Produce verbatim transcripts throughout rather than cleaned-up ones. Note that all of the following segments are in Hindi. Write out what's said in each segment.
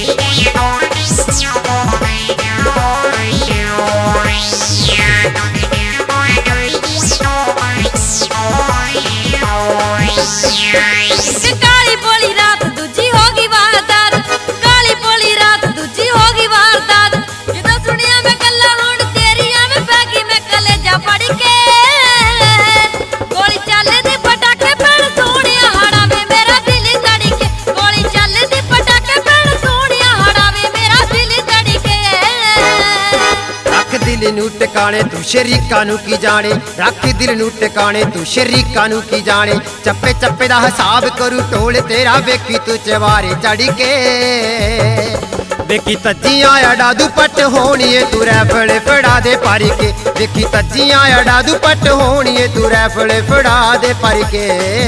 काली बोली रात दूजी होगी वारदात, काली बोली रात दूजी होगी वारदात। जो सुनिया मैं कल्ला हुण तेरिया में बैगी में कलेजा फड़ के गोली चले दी पटाके पैण सोनिया हाड़ा में मेरा दिल धड़के, गोली चले दी पटाके पैण सोनिया हाड़ा में मेरा दिल धड़के। रख दिल नू टिकाणे तू शरीकां नू की जाने, रख दिल नू टिकाणे तू शरीकां नू की जाने। चप्पे चप्पे दा हिसाब करू टोल तेरा वेखी तू चवारे चढ़ के, वेखी तज्जियां अड़ा दुपट होणीए तू रैफल फड़ा दे पर के, वेखी तज्जियां अड़ा दुपट होणीए तू रैफल फड़ा दे पर के।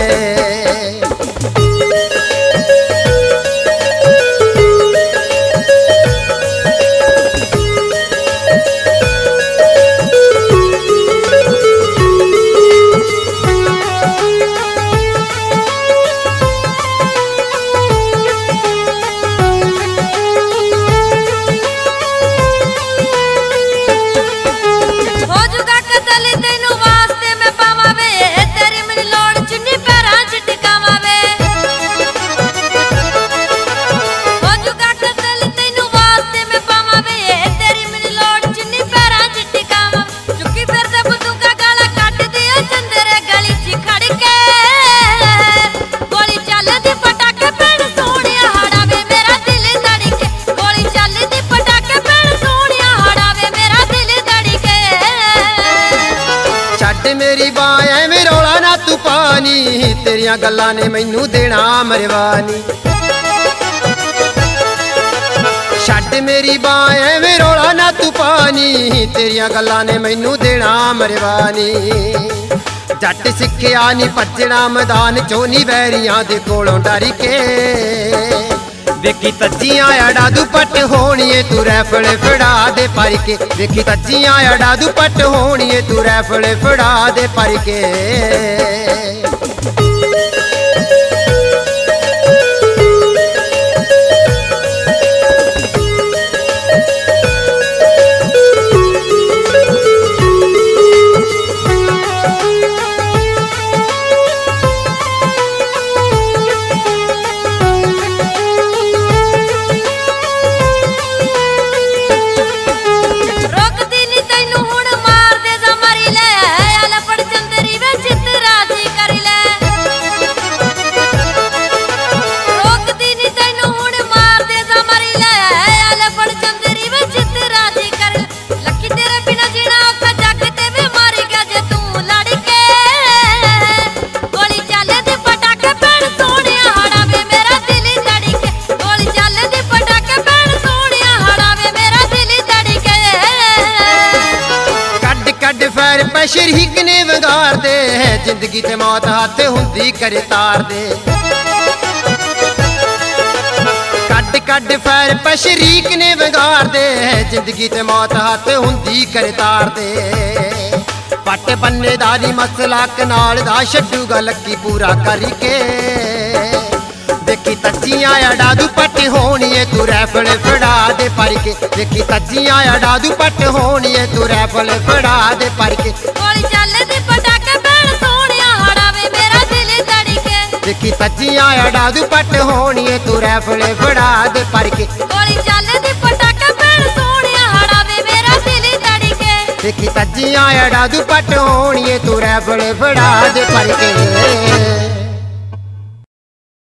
मेरी बाएं में रौला ना तू पानी, तेरिया गल्लां ने मैनू देना मरवानी। छड्ड मेरी बाएं में रौला ना तू पानी, तेरिया गल्लां ने मैनू देना मरवानी। जट सिक्खिया नी भज्जना मैदान चो नी वैरियां दे कोलों डर के, वेखी तज्जियां अड़ा दुपट होणीए तू रैफल फड़ा दे पर के, वेखी तज्जियां अड़ा दुपट होणीए तू रैफल फड़ा दे पर के। शरीक ने वगार दे है जिंदगी ते मौत हाथ हुंदी करे तार दे, कड कड फैर पे शरीक ने वगार दे है जिंदगी ते मौत हाथ हुंदी करे तार दे। पट बन्नेदारी मसला कनाल दा छड्डूगा लक्की पूरा करके, देखी तज्जियां अड़ा दुपट होणीए तू रैफल फड़ा दे पर के, देखी तज्जियां अड़ा दुपट होणीए तू रैफल फड़ा दे पर के। गोली चले दी पटाके पैण सोनिया हाड़ा में मेरा दिल धड़के, देखी तज्जियां अड़ा दुपट होणीए तू रैफल फड़ा दे पर के। गोली चले दी पटाके पैण सोनिया हाड़ा में मेरा दिल धड़के, देखी तज्जियां अड़ा दुपट होणीए तू रैफल फड़ा दे पर के।